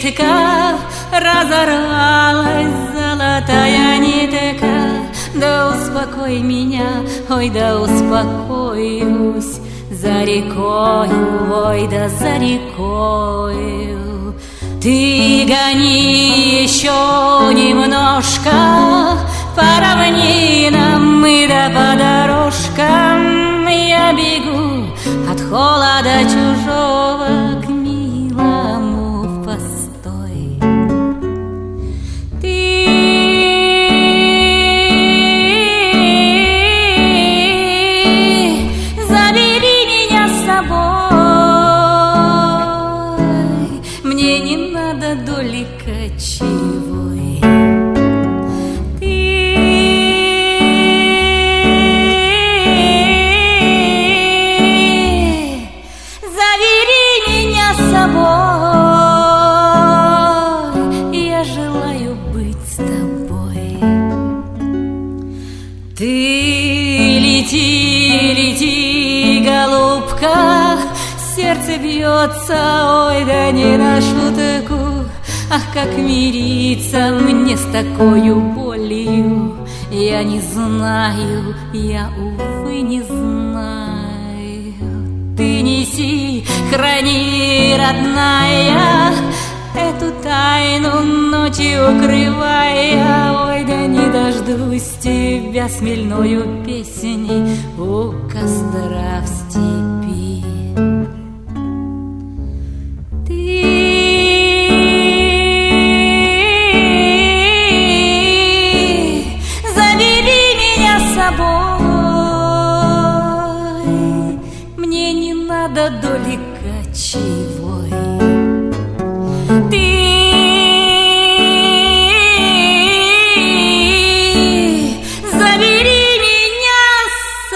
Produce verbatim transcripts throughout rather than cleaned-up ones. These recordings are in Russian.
кибитка, разорвалась золотая нитка. Да успокой меня, ой, да успокоюсь, за рекою, ой, да за рекою. Ты гони еще немножко по равнинам и да по дорожкам. Я бегу от холода чужого к милому, постой. Ты забери меня с собой, мне не надо доли кочевой. Я желаю быть с тобой. Ты лети, лети, голубка, сердце бьется, ой, да не на шутку. Ах, как мириться мне с такою болью, я не знаю, я, увы, не знаю. Ты неси, храни, родная, эту тайну ночью укрывая. Ой, да не дождусь тебя с хмельною песней у костра в степи. Ты забери меня с собой, мне не надо доли кочевой. Ты забери меня с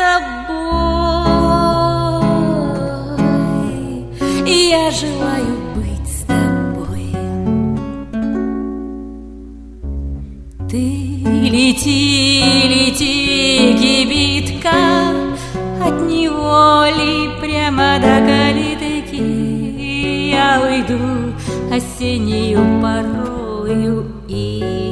собой, я желаю быть с тобой. Ты лети, лети, кибитка, от неволи прямо до калитки. Я уйду осеннею порою и